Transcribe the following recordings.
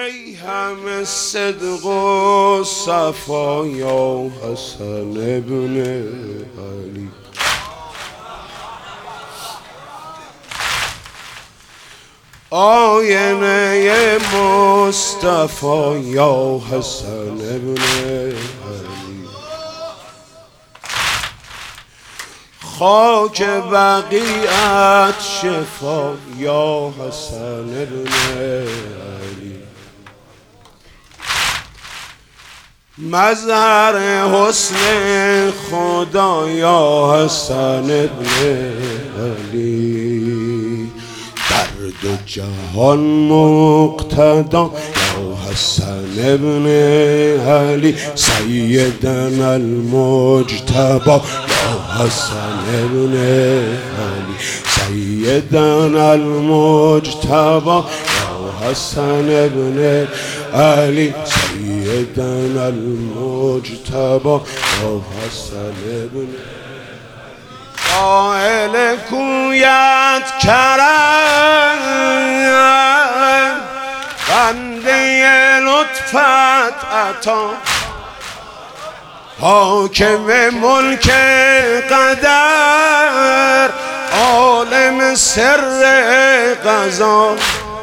ای همه صدق و صفا یا حسن ابن علی. آینه مصطفی یا حسن ابن علی. خاک بقیت شفا یا حسن ابن علی. مظهر حسن خدا یا حسن ابن علی. در دو جهان مقتدا یا حسن ابن علی. سیدنا المجتبی یا حسن ابن علی. سیدنا المجتبی یا حسن ابن علی. سیدنا المجتبی یا حسن ابن قائل کویت کرم بنده لطفت عطا. حاکم ملک قدر عالم سر قضا.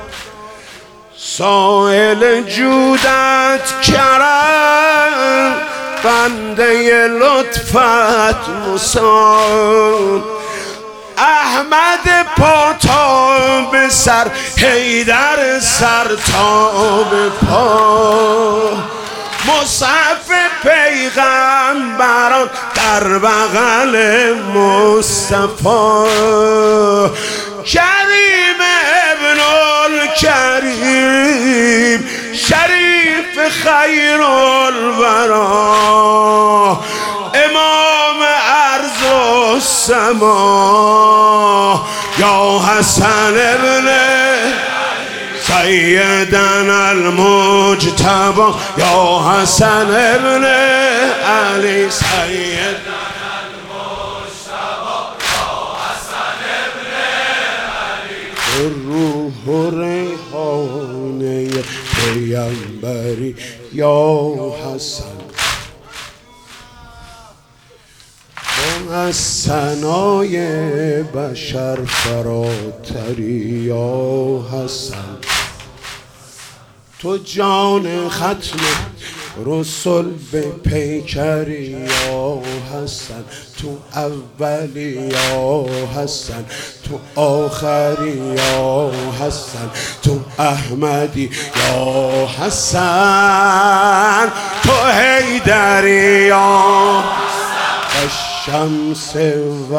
سائل جودت کرم بنده لطفت موسی. احمد پا تا به سر حیدر سر تا به پا. مصحف پیغمبران در بغل مصطفی. کریم ابن الکریم شریف خیر الورا. امام ارض و سما یا حسن ابن سیدنا المجتبی یا حسن ابن علی. سیدنا المجتبی یا حسن ابن علی. روح و ریحانه پیامبری یا حسن. از ثنای بشر فراتری یا حسن. تو جان ختم رسول به پیکری یا حسن. تو اولی یا حسن. تو آخری یا حسن. تو احمدی یا حسن. تو حیدری یا الشمس و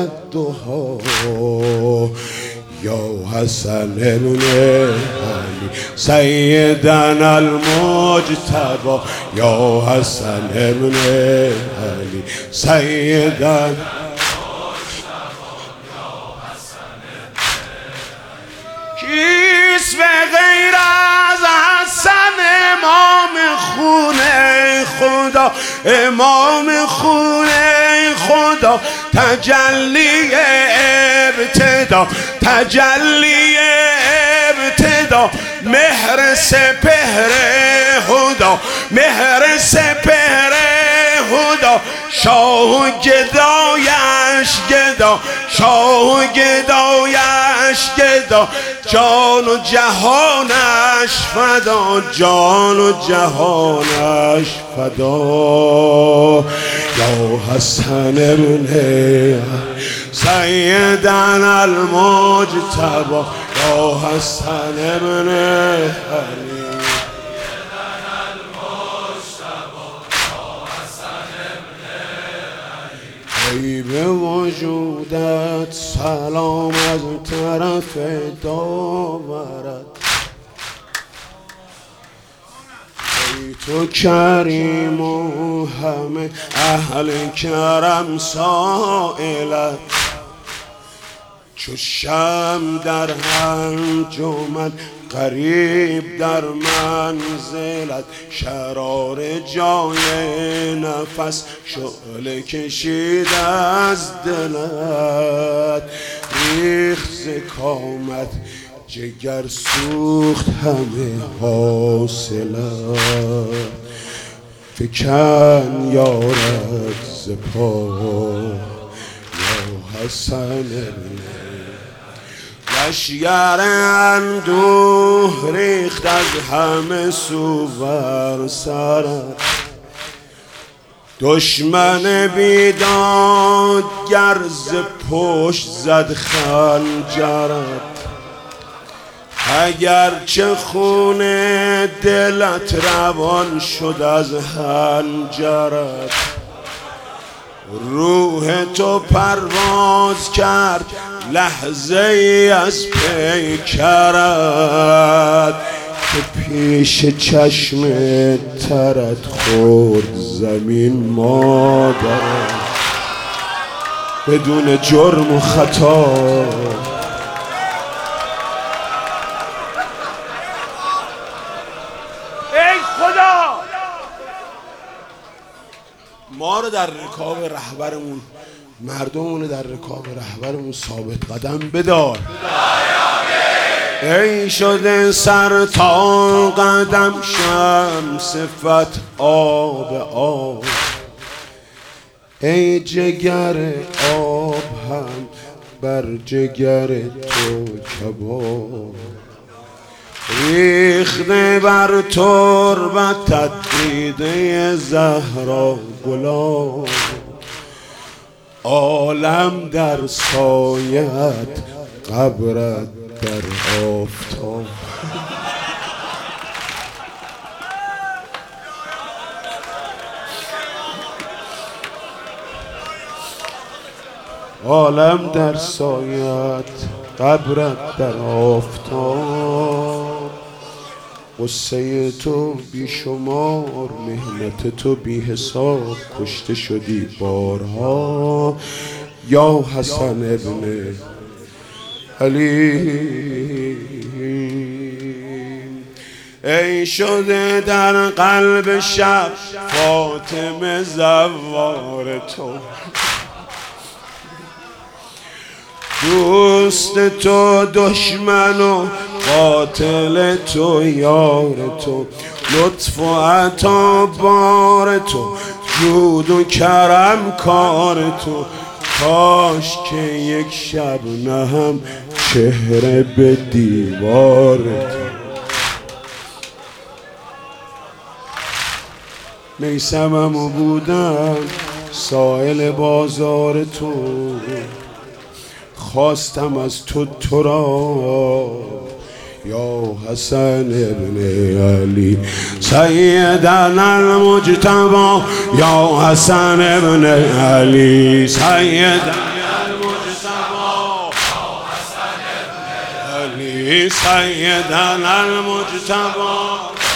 الضحی یا حسن ابن علی. سیدنا المجتبی یا حسن ابن علی. سیدنا کیست به غیر از حسن امام خونه خدا. امام خونه خدا تجلی ابتدا. تجلی ابتدا مهر سپهر هدا. مهر سپهر هدا. شاه گدایش گدا. شاه گدایش گدا. جان و جهانش فدا. جان و جهانش فدا یا حسن ابن سیدنا المجتبی یا حسن ابن علی. ای به وجودت سلام از طرف داورت. ای تو کریم و همه اهل کرم سائلت. چو شمع در انجمن غریب در منزلت. شرار جای نفس شعله کشید از دلت. ریخت ز کامت جگر سوخت همه حاصلت، فکن یارد ز پا یا حسن لشگر اندوه ریخت از همه سو بر سرت، دشمن بیداد گرز پشت زد خنجرت، اگرچه خون دلت روان شد از حنجرت، روح تو پرواز کرد لحظه ای از پیکرت، که پیش چشم ترت خورد زمین مادرت بدون جرم و خطا. ای خدا ما رو در رکاب رهبرمون، مردمون در رکاب رهبرمون ثابت قدم بدار. ای شده سر تا قدم شمس فت آب آب، ای جگر آب هم بر جگر تو کباب، ریخته بر تربتت دیده زهرا گلاب، عالم در سایت قبرت در آفتاب. عالم در سایت قبرت در آفتاب، قصه تو بیشمار محنت تو بی حساب، کشته شدی بارها یا حسن ابن علی. ای شده در قلب شب فاطمه زوار تو، دوست تو دشمن و قاتل تو یار تو، لطف و عطا بار تو، جود و کرم کار تو، کاش که یک شب نهم چهره به دیوار تو. میسمم بودم سائل بازار تو، خواستم از تو را یا حسن ابن علی، سیدنا المجتبی یا حسن ابن علی، سیدنا المجتبی یا حسن ابن علی، سیدنا المجتبی